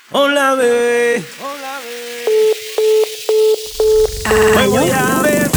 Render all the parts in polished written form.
Hola, bebé. Me voy a beber.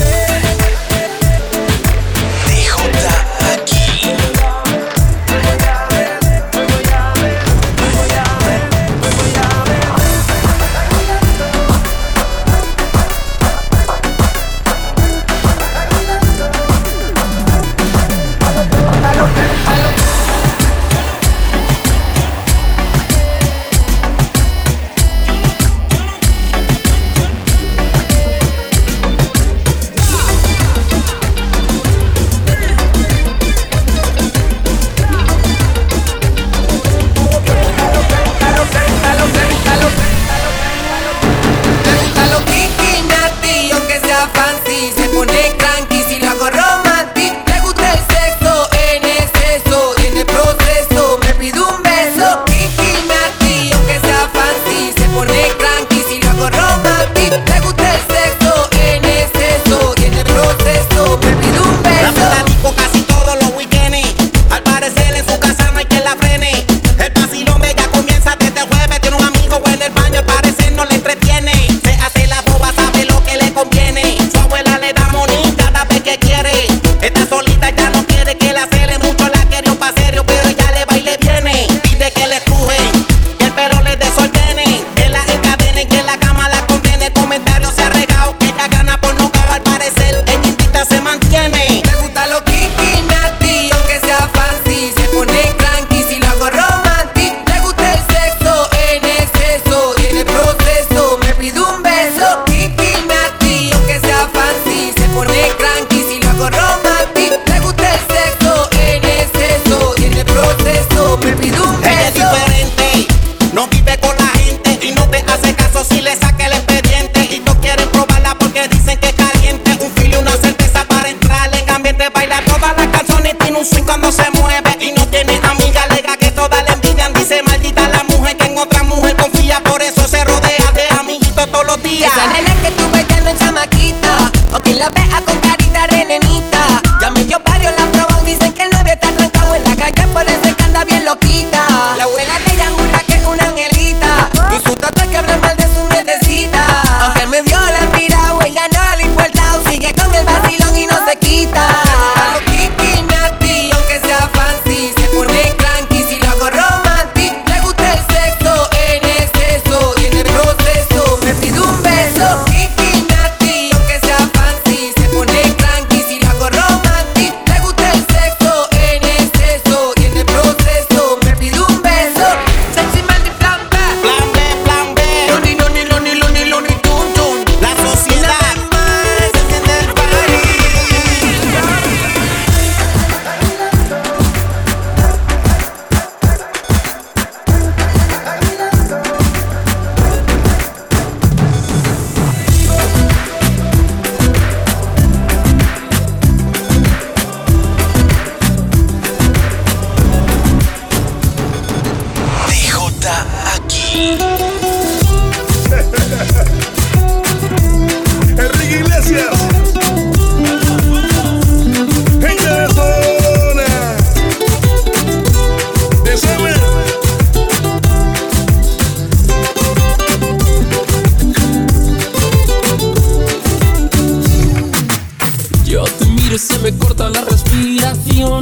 Se me corta la respiración.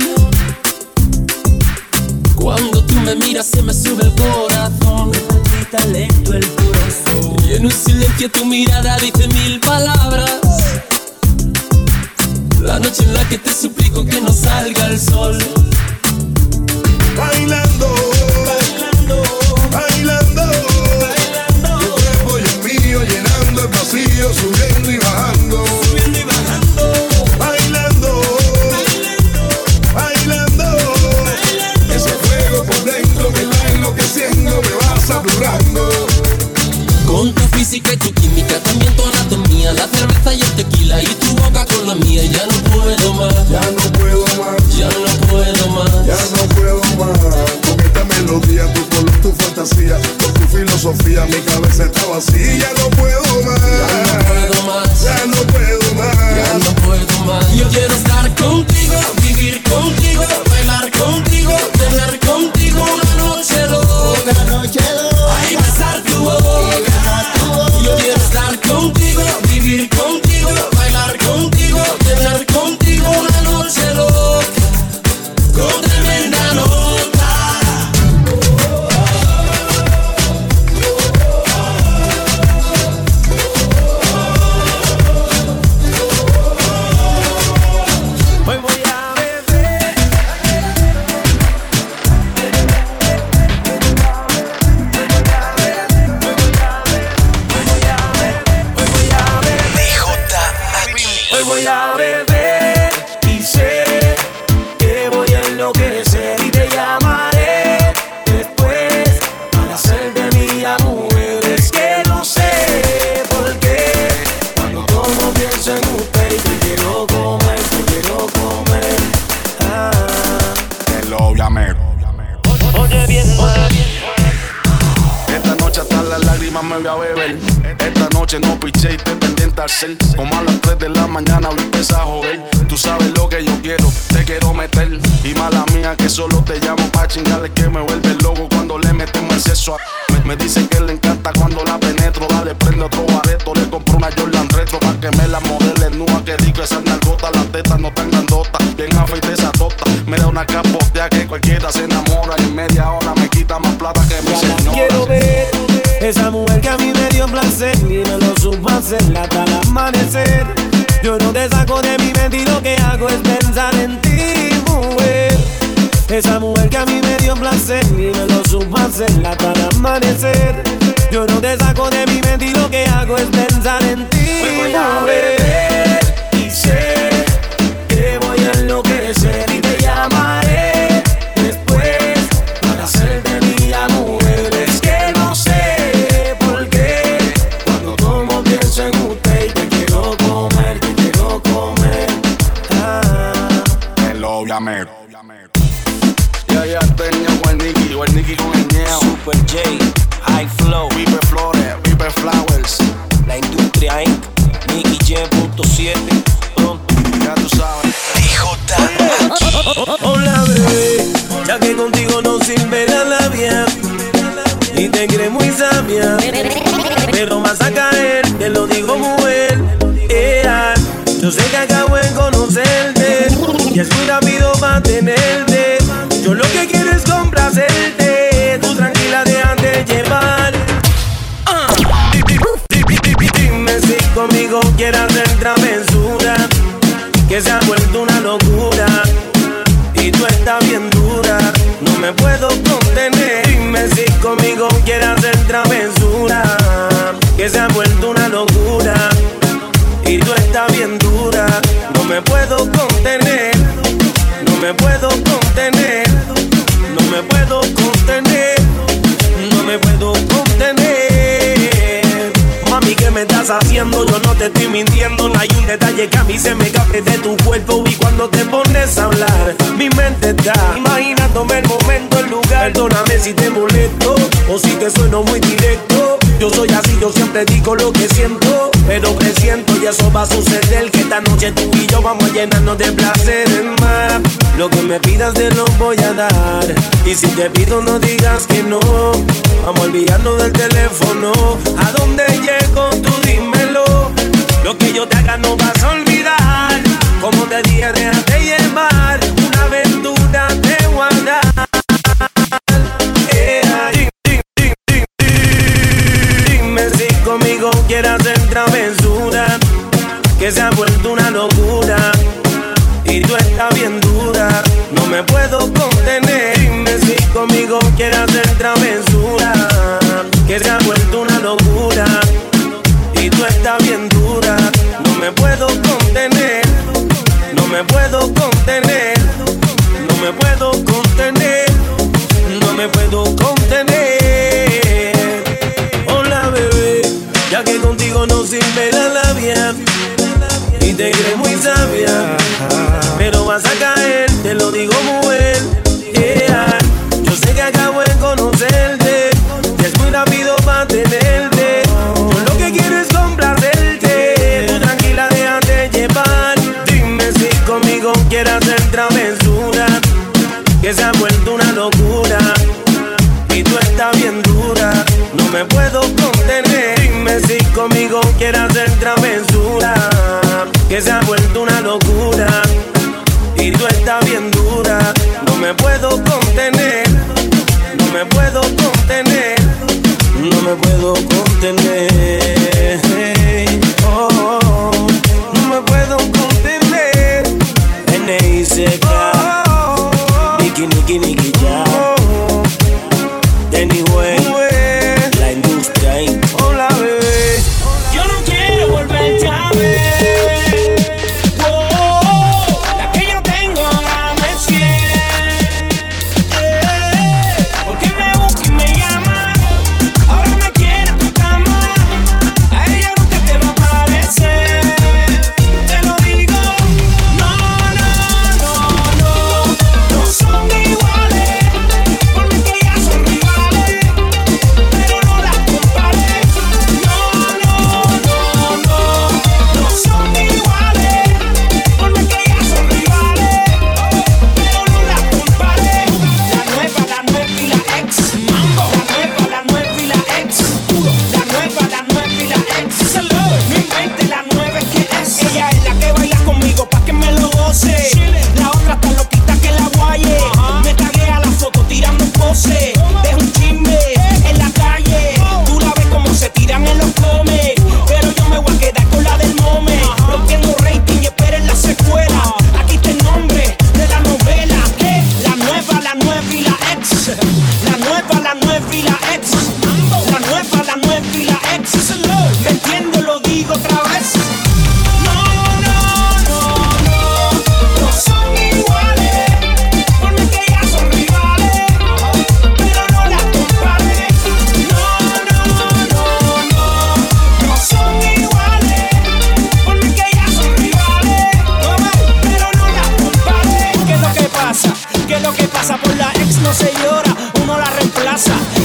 Cuando tú me miras se me sube el corazón. Me palpita lento el corazón. Y en un silencio tu mirada dice mil palabras. La noche en la que te suplico que no salga el sol. Bailando, bailando, bailando, bailando. Tu cuerpo y el mío llenando el vacío, subiendo y bajando. Subiendo y bajando. Bailando, bailando, bailando. Ese fuego por dentro me va enloqueciendo, me va saturando. Con tu física y tu química, también tu anatomía, la cerveza y el tequila y tu boca con la mía. Ya no puedo más, ya no puedo más, ya no puedo más, ya no puedo más. Con esta melodía, tu color, tu fantasía, con tu filosofía, mi cabeza está vacía. Ya no puedo más, ya no puedo más, ya no puedo más, ya no puedo más. Yo quiero estar contigo, vivir contigo, bailar contigo, tener contigo una noche loca, ay, besarte más me voy a beber. Esta noche no piché y te pendiente al cel. Como a las 3 de la mañana voy a empezar a joder. Tú sabes lo que yo quiero, te quiero meter. Y mala mía que solo te llamo pa' chingarle, que me vuelve loco cuando le metemos el sexo. Me dice que le encanta cuando la penetro. Dale, prende otro bareto, le compro una Jordan retro pa' que me la modele nua. Que rico esas nalgotas, las tetas no tan grandotas. Bien afeite esa tota, me da una capotea que cualquiera se enamora. Y en media hora me quita más plata que mi señora. Quiero ver esa mujer que a mí me dio placer y me lo supo hacer hasta el amanecer. Yo no te saco de mi mente y lo que hago es pensar en ti, mujer. Esa mujer que a mí me dio placer y me lo supo hacer hasta el amanecer. Yo no te saco de mi mente y lo que hago es pensar en ti. Me voy a beber y sé que voy a enloquecer y te llamaré después para hacerte mía, mujer. Es que no sé por qué cuando tomo pienso en usted y te quiero comer, te quiero comer. El obviamente. Ya tenía buen Nicky con el ñeo. Super J, High Flow, Vive Flores, Vive Flowers. La Industria Inc. Nicky J.7. Pronto. Ya tú sabes. Hola bebé, ya que contigo no sirve la labia y te crees muy sabia, pero vas a caer, te lo digo mujer. Yo sé que acabo de conocerte y es muy rápido para tenerte. Yo lo que quiero es complacerte, tú tranquila déjate llevar. Dime si conmigo quieres hacer travesura, que se ha vuelto una locura y tú estás bien dura, no me puedo contener. Dime si conmigo quieres hacer travesura, que se ha vuelto una locura y tú estás bien dura, no me puedo contener, no me puedo contener, no me puedo contener, no me puedo contener. Mami, ¿qué me estás haciendo? Yo no te estoy mintiendo, no hay un detalle que a mí se me escape de tu cuerpo. Y cuando te pones a hablar, mi mente está imaginándome el momento, el lugar. Perdóname si te molesto o si te sueno muy directo. Yo soy así, yo siempre digo lo que siento, pero presiento y eso va a suceder, que esta noche tú y yo vamos a llenarnos de placer en mar. Lo que me pidas te lo voy a dar, y si te pido no digas que no. Vamos a olvidarnos del teléfono, ¿a dónde llego? Tú dímelo. Lo que yo te haga no vas a olvidar. Como te dije, déjate llevar, una aventura te voy a dar. Conmigo quieres hacer travesura, que se ha vuelto una locura y tú estás bien dura, no me puedo contener. Dime si conmigo quieres hacer travesura, que se ha vuelto una locura y tú estás bien dura, no me puedo contener, no me puedo contener, no me puedo contener, no me puedo contener. Ya que contigo no sirve la labia y te crees muy sabia, pero vas a caer, te lo digo mujer. Yo sé que acabo de conocerte y es muy rápido para tenerte. Yo lo que quiero es complacerte, tú tranquila déjate llevar. Dime si conmigo quieres hacer travesura, que se ha vuelto una locura y tú estás bien dura, no me puedo contener. Dime si conmigo quieres hacer travesura, que se ha vuelto una locura y tú estás bien dura, no me puedo contener, no me puedo contener, no me puedo contener. Oh, oh, oh, no me puedo contener. N.I.C.K. Nicky, Nicky, Nicky, ya. Anyway, la Industria Inc. Hola bebé, Yo no quiero volverte a ver. La que yo tengo ahora me sigue. Porque me busca y me llama. Ahora me quiere tu cama. A ella no te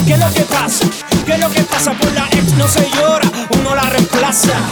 ¿Qué es lo que pasa? ¿Qué es lo que pasa? Por la ex no se llora, uno la reemplaza.